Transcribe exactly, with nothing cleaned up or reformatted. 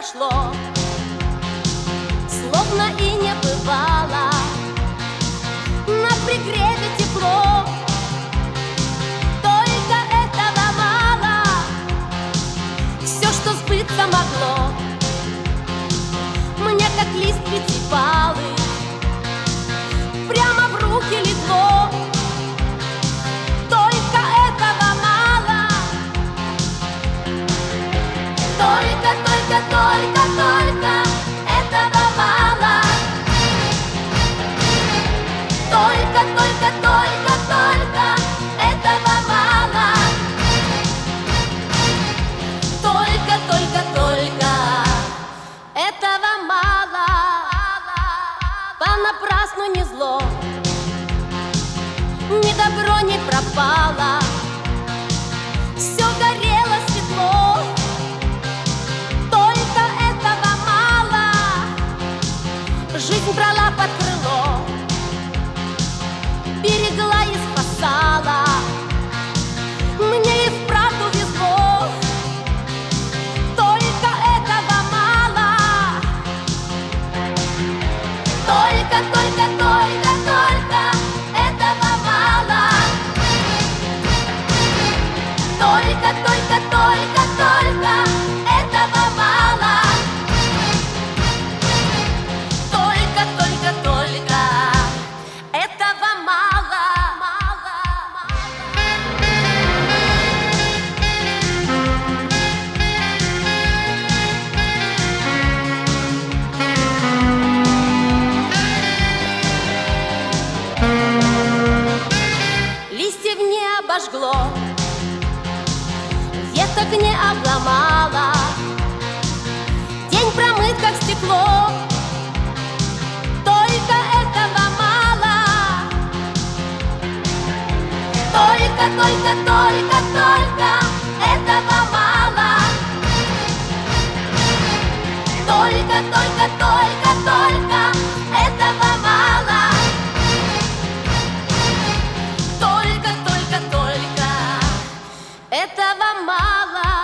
прошло, словно и не бывало. На пригреве тепло, только этого мало. Все, что сбыться могло, мне как лист пятипалый прямо в руки легло. Только этого мало. Только, только, только, только этого мало. Только, только, только, только этого мало. Только, только, только этого мало. Понапрасну не зло, ни добро не пропало. Все горело светло, только этого мало. Жизнь брала под крыло, берегла и спасала. Мне и вправду везло, только этого мало. Только, только, только, только этого мало. Только, только, только, только этого мало. Только, только, только этого мало. Листьев не обожгло, веток не обломало. День промыт, как стекло, только этого мало. Только, только, только, только этого мало. Только, только, только, только этого мало. Только, только, только этого мало.